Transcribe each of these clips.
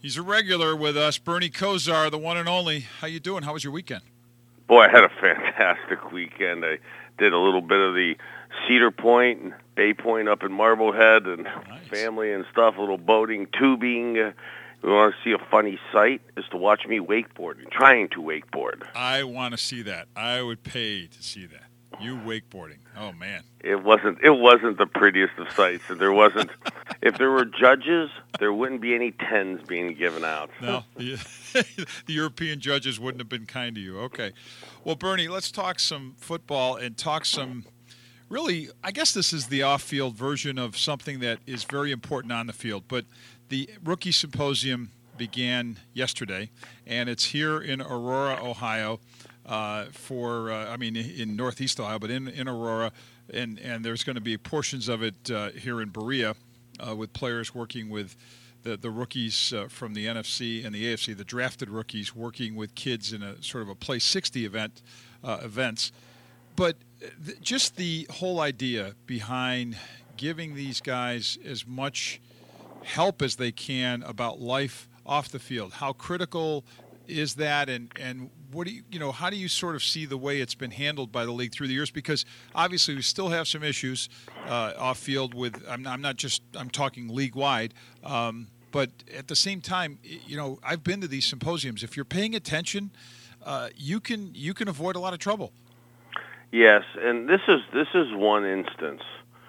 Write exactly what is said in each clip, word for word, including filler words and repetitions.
He's a regular with us, Bernie Kosar, the one and only. How you doing? How was your weekend? Boy, I had a fantastic weekend. I did a little bit of the Cedar Point and Bay Point up in Marblehead and Nice. family and stuff, a little boating, tubing. Uh, you want to see a funny sight is to watch me wakeboard, trying to wakeboard. I want to see that. I would pay to see that. You wakeboarding. Oh, man. It wasn't it wasn't the prettiest of sights. And there wasn't, if there were judges, there wouldn't be any tens being given out. No, the, the European judges wouldn't have been kind to you. Okay. Well, Bernie, let's talk some football and talk some, really, I guess this is the off-field version of something that is very important on the field. But the Rookie Symposium began yesterday, and it's here in Aurora, Ohio. Uh, for, uh, I mean, in Northeast Ohio, but in, in Aurora, and, and there's going to be portions of it uh, here in Berea uh, with players working with the, the rookies uh, from the N F C and the A F C, the drafted rookies working with kids in a sort of a Play sixty event, uh, events. But th- just the whole idea behind giving these guys as much help as they can about life off the field, how critical is that, and, and what do you, you know, how do you sort of see the way it's been handled by the league through the years? Because obviously we still have some issues uh, off field with, I'm, I'm not just, I'm talking league wide, um, but at the same time, you know, I've been to these symposiums. If you're paying attention, uh, you can, you can avoid a lot of trouble. Yes, and this is this is one instance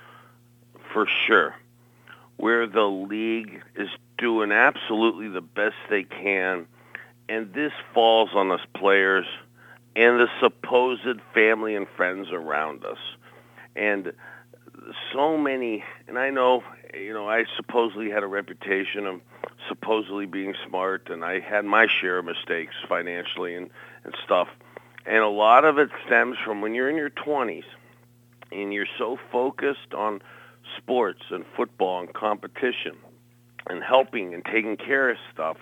for sure where the league is doing absolutely the best they can. And this falls on us players and the supposed family and friends around us. And so many, and I know, you know, I supposedly had a reputation of supposedly being smart, and I had my share of mistakes financially and, and stuff. And a lot of it stems from when you're in your twenties and you're so focused on sports and football and competition and helping and taking care of stuff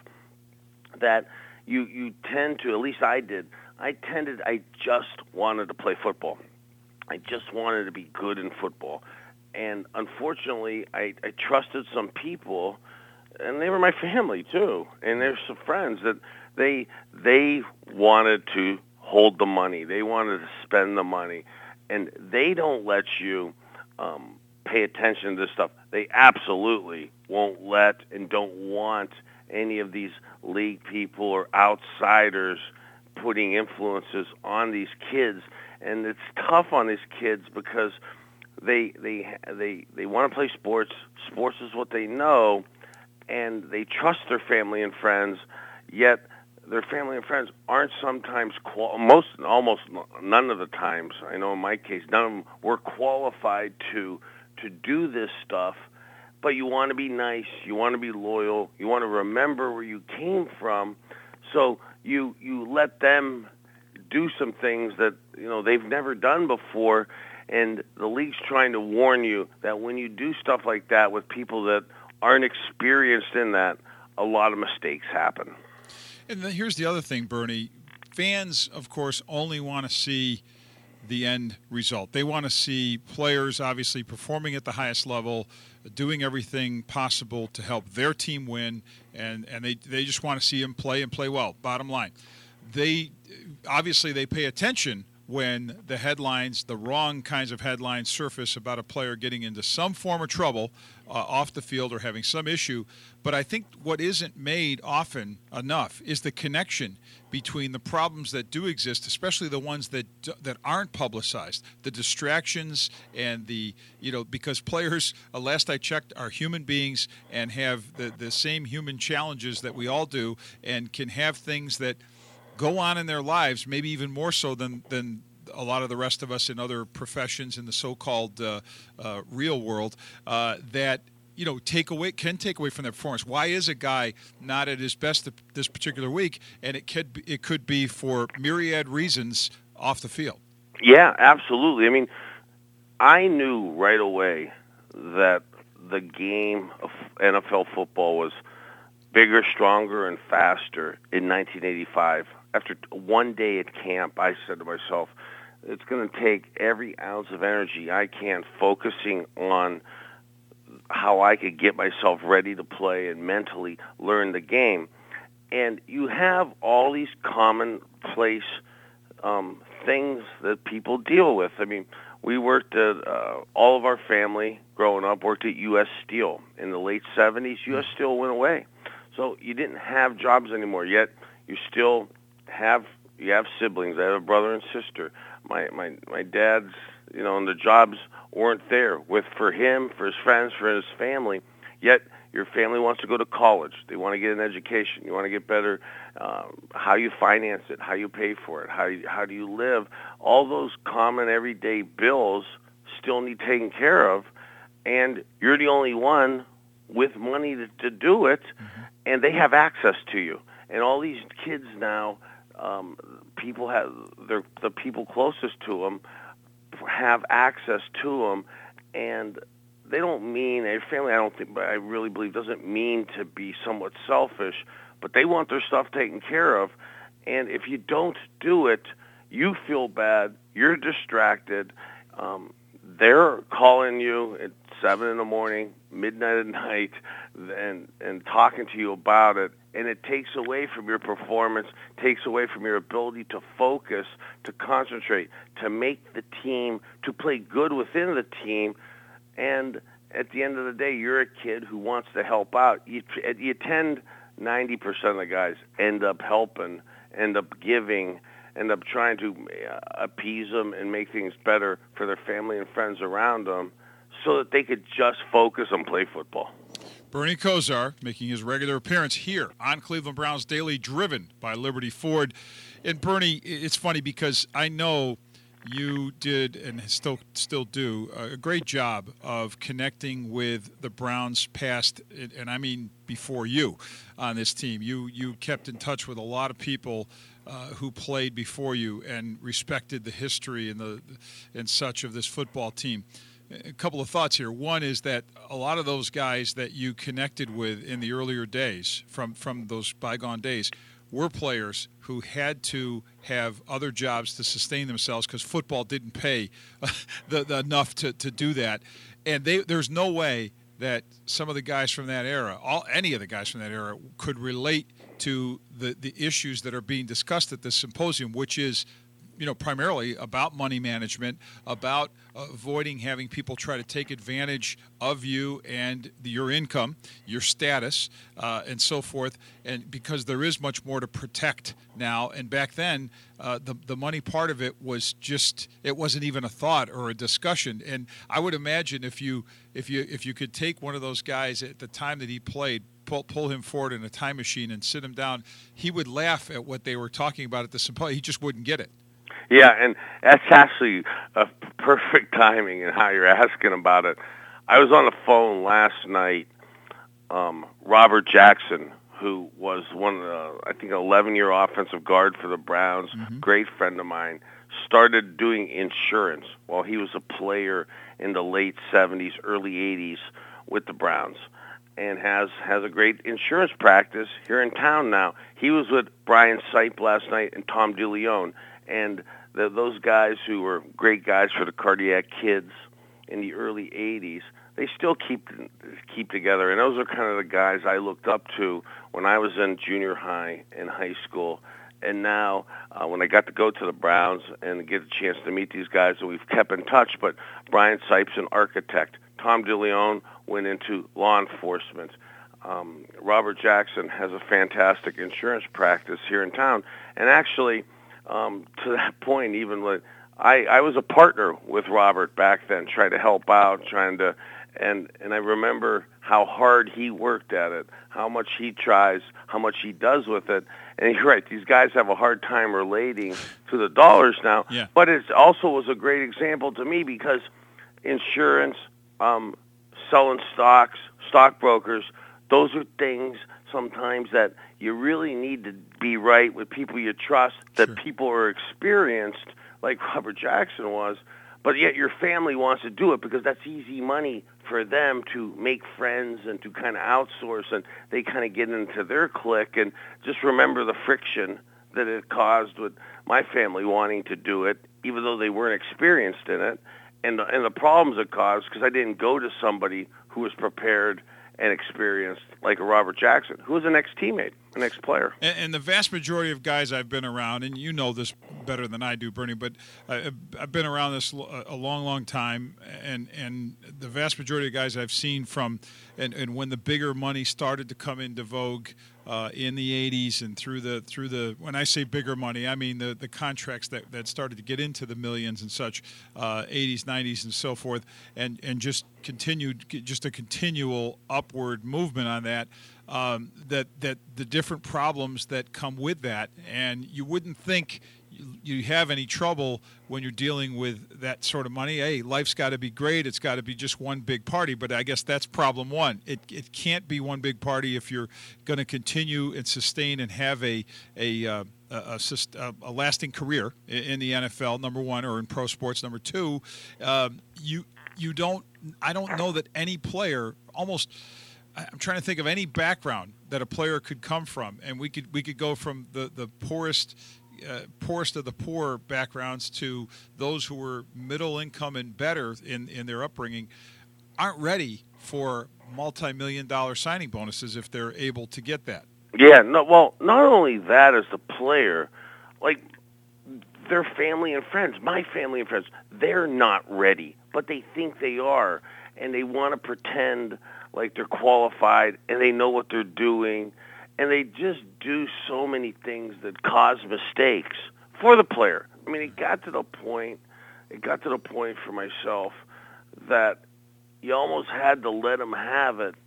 that You you tend to, at least I did, I tended, I just wanted to play football. I just wanted to be good in football. And unfortunately, I, I trusted some people, and they were my family too, and there's some friends that they they wanted to hold the money. They wanted to spend the money. And they don't let you um, pay attention to this stuff. They absolutely won't let and don't want any of these league people or outsiders putting influences on these kids. And it's tough on these kids because they they they they want to play sports. Sports is what they know, and they trust their family and friends, yet their family and friends aren't sometimes qual- most almost none of the times, I know in my case, none of them were qualified to to do this stuff. But you want to be nice, you want to be loyal, you want to remember where you came from, so you you let them do some things that, you know, they've never done before, and the league's trying to warn you that when you do stuff like that with people that aren't experienced in that, a lot of mistakes happen. And then here's the other thing, Bernie. Fans, of course, only want to see the end result. They want to see players obviously performing at the highest level, doing everything possible to help their team win, and, and they, they just want to see them play and play well, bottom line. They obviously they pay attention when the headlines, the wrong kinds of headlines surface about a player getting into some form of trouble uh, off the field or having some issue. But I think what isn't made often enough is the connection between the problems that do exist, especially the ones that that aren't publicized, the distractions and the, you know, because players, uh, last I checked, are human beings and have the, the same human challenges that we all do, and can have things that go on in their lives, maybe even more so than, than a lot of the rest of us in other professions in the so-called uh, uh, real world, uh, that, you know, take away can take away from their performance. Why is a guy not at his best this particular week? And it could be, it could be for myriad reasons off the field. Yeah, absolutely. I mean, I knew right away that the game of N F L football was bigger, stronger, and faster in nineteen eighty-five. After one day at camp, I said to myself, it's going to take every ounce of energy I can focusing on how I could get myself ready to play and mentally learn the game. And you have all these commonplace um, things that people deal with. I mean, we worked at, uh, all of our family growing up worked at U S Steel. In the late seventies, U S Steel went away. So you didn't have jobs anymore, yet you still have, you have siblings. I have a brother and sister. My, my, my dad's, you know, and the jobs weren't there with, for him, for his friends, for his family, yet your family wants to go to college. They want to get an education. You want to get better, um, how you finance it, how you pay for it, how you, how do you live. All those common everyday bills still need taken care of, and you're the only one with money to, to do it, mm-hmm. and they have access to you. And all these kids now, um, people have, they're, the people closest to them have access to them, and they don't mean, a family I don't think, but I really believe doesn't mean to be somewhat selfish, but they want their stuff taken care of, and if you don't do it, you feel bad, you're distracted, um, they're calling you at seven in the morning, midnight at night, and, and talking to you about it, and it takes away from your performance, takes away from your ability to focus, to concentrate, to make the team, to play good within the team. And at the end of the day, you're a kid who wants to help out. You, you tend, ninety percent of the guys end up helping, end up giving, end up trying to appease them and make things better for their family and friends around them so that they could just focus on play football. Bernie Kosar making his regular appearance here on Cleveland Browns Daily, driven by Liberty Ford. And Bernie, it's funny because I know you did and still still do a great job of connecting with the Browns past, and I mean before you, on this team. You you kept in touch with a lot of people uh, who played before you and respected the history and the and such of this football team. A couple of thoughts here. One is that a lot of those guys that you connected with in the earlier days, from, from those bygone days, were players who had to have other jobs to sustain themselves because football didn't pay the, the enough to, to do that. And they, there's no way that some of the guys from that era, all any of the guys from that era, could relate to the, the issues that are being discussed at this symposium, which is, you know, primarily about money management, about avoiding having people try to take advantage of you and the, your income, your status, uh, and so forth. And because there is much more to protect now, and back then, uh, the the money part of it was just, it wasn't even a thought or a discussion. And I would imagine if you if you if you could take one of those guys at the time that he played, Pull, pull him forward in a time machine and sit him down, he would laugh at what they were talking about at the symposium. He just wouldn't get it. Yeah, and that's actually a perfect timing in how you're asking about it. I was on the phone last night. Um, Robert Jackson, who was one of the, I think, eleven-year offensive guard for the Browns, mm-hmm. great friend of mine, started doing insurance while he was a player in the late seventies, early eighties with the Browns, and has, has a great insurance practice here in town now. He was with Brian Sipe last night and Tom DeLeon, and the, those guys who were great guys for the Cardiac Kids in the early eighties, they still keep keep together. And those are kind of the guys I looked up to when I was in junior high and high school. And now uh, when I got to go to the Browns and get a chance to meet these guys, and we've kept in touch, but Brian Sipe's an architect. Tom DeLeon went into law enforcement. Um, Robert Jackson has a fantastic insurance practice here in town. And actually, Um, to that point, even when I, I was a partner with Robert back then, trying to help out, trying to, and and I remember how hard he worked at it, how much he tries, how much he does with it. And you're right, these guys have a hard time relating to the dollars now. Yeah. But it also was a great example to me because insurance, um, selling stocks, stockbrokers, those are things sometimes that you really need to be right with people you trust, that sure. people are experienced, like Robert Jackson was, but yet your family wants to do it because that's easy money for them to make friends and to kind of outsource, and they kind of get into their clique. And just remember the friction that it caused with my family wanting to do it, even though they weren't experienced in it, and the, and the problems it caused because I didn't go to somebody who who was prepared and experienced, like a Robert Jackson, who was an ex-teammate, an ex-player. And, and the vast majority of guys I've been around, and you know this better than I do, Bernie, but I, I've been around this a long, long time, and and the vast majority of guys I've seen from, and, and when the bigger money started to come into vogue uh, in the eighties and through the through the when I say bigger money, I mean the, the contracts that, that started to get into the millions and such, uh, eighties, nineties, and so forth, and and just continued just a continual upward movement on that. Um, that that the different problems that come with that, and you wouldn't think you have any trouble when you're dealing with that sort of money. Hey, life's got to be great. It's got to be just one big party. But I guess that's problem one. It it can't be one big party if you're going to continue and sustain and have a a, uh, a, a, a lasting career in the N F L, number one, or in pro sports, number two. Um, you you don't. I don't know that any player almost. I'm trying to think of any background that a player could come from, and we could we could go from the the poorest. Uh, poorest of the poor backgrounds to those who were middle income and better in, in their upbringing aren't ready for multi-million dollar signing bonuses if they're able to get that. Yeah, no, well, not only that as the player, like their family and friends, my family and friends, they're not ready, but they think they are, and they want to pretend like they're qualified and they know what they're doing. And they just do so many things that cause mistakes for the player. I mean, it got to the point, it got to the point for myself that you almost had to let them have it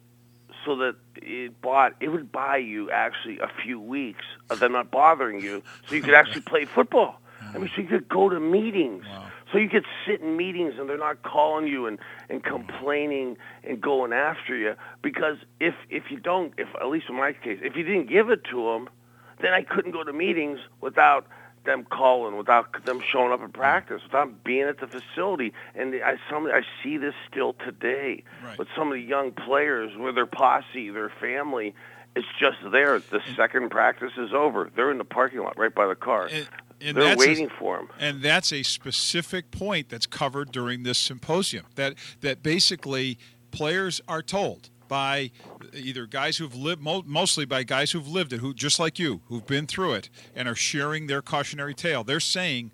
so that it bought, it would buy you actually a few weeks of them not bothering you so you could actually play football. I mean, so you could go to meetings. Wow. So you could sit in meetings and they're not calling you and, and complaining and going after you. Because if if you don't, if at least in my case, if you didn't give it to them, then I couldn't go to meetings without them calling, without them showing up at practice, without being at the facility. And I some I see this still today Right. with some of the young players where their posse, their family, is just there. The second practice is over. They're in the parking lot right by the car. And, and They're that's waiting a, for him. And that's a specific point that's covered during this symposium, that that basically players are told by either guys who've lived, mostly by guys who've lived it, who just like you, who've been through it and are sharing their cautionary tale. They're saying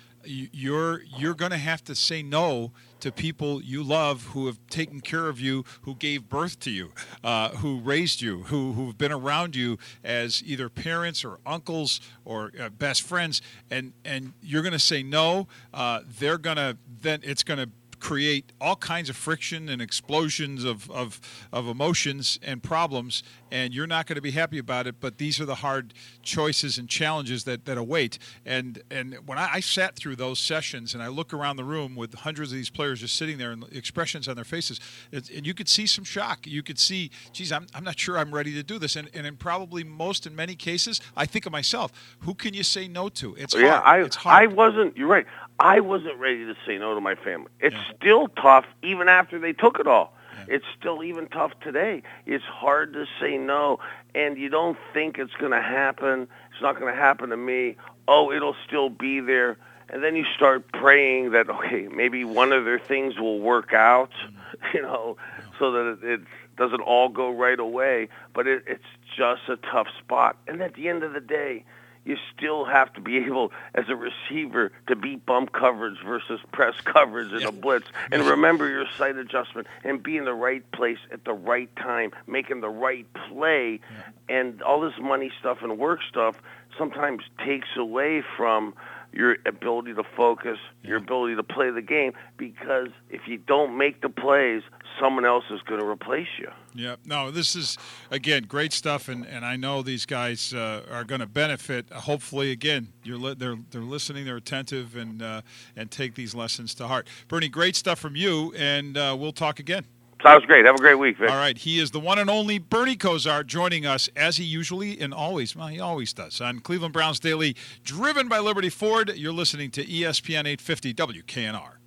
you're you're going to have to say no to people you love who have taken care of you, who gave birth to you, uh, who raised you, who, who've been around you as either parents or uncles or uh, best friends, and, and you're going to say no. Uh, they're going to, then it's going to create all kinds of friction and explosions of, of, of emotions and problems, and you're not going to be happy about it, but these are the hard choices and challenges that, that await. And and when I, I sat through those sessions and I look around the room with hundreds of these players just sitting there and expressions on their faces, it, and you could see some shock. You could see, geez, I'm, I'm not sure I'm ready to do this. And, and in probably most, in many cases, I think of myself, who can you say no to? It's yeah, hard. I, It's hard. I wasn't, you're right. I wasn't ready to say no to my family. It's Yeah. still tough even after they took it all. Yeah. It's still even tough today. It's hard to say no, and you don't think it's going to happen. It's not going to happen to me. Oh, it'll still be there. And then you start praying that, okay, maybe one of their things will work out, you know, so that it, it doesn't all go right away. But it, it's just a tough spot. And at the end of the day, you still have to be able, as a receiver, to beat bump coverage versus press coverage in Yeah. a blitz. And remember your sight adjustment and be in the right place at the right time, making the right play. Yeah. And all this money stuff and work stuff sometimes takes away from your ability to focus, your ability to play the game, because if you don't make the plays, someone else is going to replace you. Yeah, no, this is, again, great stuff, and, and I know these guys uh, are going to benefit. Hopefully, again, you're li- they're they're listening, they're attentive, and uh, and take these lessons to heart. Bernie, great stuff from you, and uh, we'll talk again. Sounds great. Have a great week, Vic. All right, he is the one and only Bernie Kosar, joining us as he usually and always, well, he always does, on Cleveland Browns Daily, driven by Liberty Ford. You're listening to E S P N eight fifty W K N R.